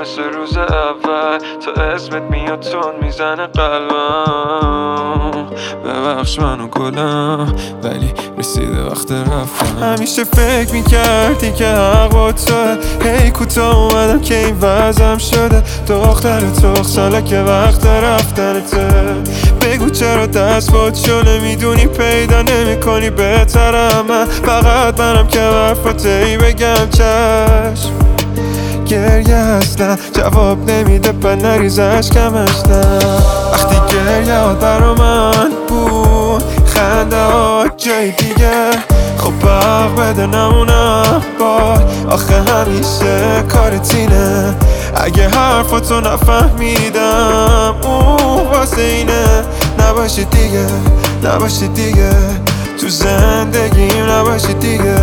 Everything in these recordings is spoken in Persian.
مثل روز اول تا اسمت میاد تون میزنه قلبم. ببخش منو گلم ولی رسیده وقت رفتن. همیشه فکر میکردی که حق با توه، هی کوتاه اومدم که این وضعم شده. دختر تو ساله که وقت رفتنته. بگو چرا دست باد شده میدونی پیدا نمی کنی بهترم. من فقط منم که برفاتی بگم چشم. گریه اصلا جواب نمیده پر نریز اشکمش نه. وقتی گریه ها برا من بود خنده ها جای دیگه. خب حق بده نمونم بار آخه همیشه کارت اینه. اگه حرفاتو نفهمیدم اون واسه اینه. نباشی دیگه نباشی دیگه تو زندگیم نباشی دیگه.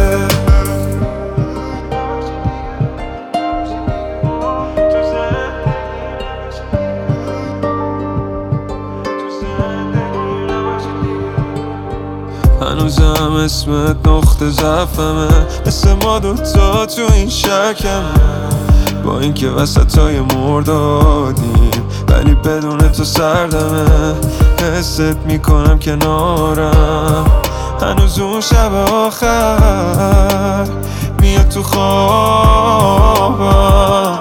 هنوزم اسمت نقطه ضعفمه، مثل ما دوتا تو این شکمه. با اینکه وسطای مردادیم ولی بدون تو سردمه. حست میکنم کنارم هنوز اون شب آخر میاد تو خوابم.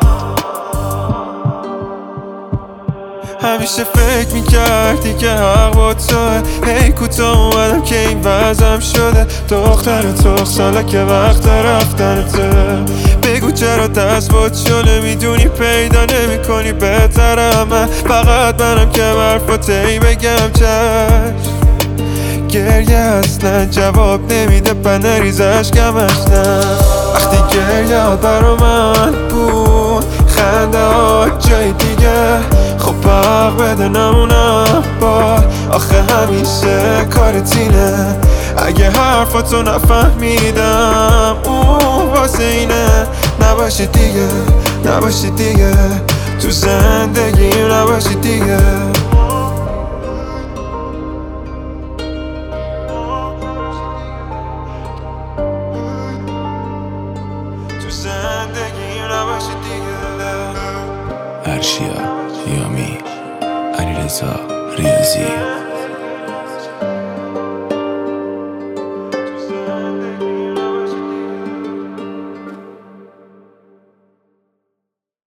همیشه فکر میکردی که حق با توه، هی کوتاه اومدم که این وضعم شده. دختر تو ساله که وقت رفتنته. بگو چرا دست باد شده میدونی پیدا نمی کنی بهترم. من فقط منم که برفاتی بگم چشم. گریه اصلا جواب نمیده پر نریز اشکمش نه. وقتی گریه ها برا من بود خنده ها جای دیگه. خب حق بده نمونم بار آخه همیشه کارت اینه. اگه حرفاتو نفهمیدم اون واسه اینه. نباشی دیگه نباشی دیگه تو زندگیم نباشی دیگه. تو زندگیم نباشی دیگه. ارشیا یامی علیرضا ریاضی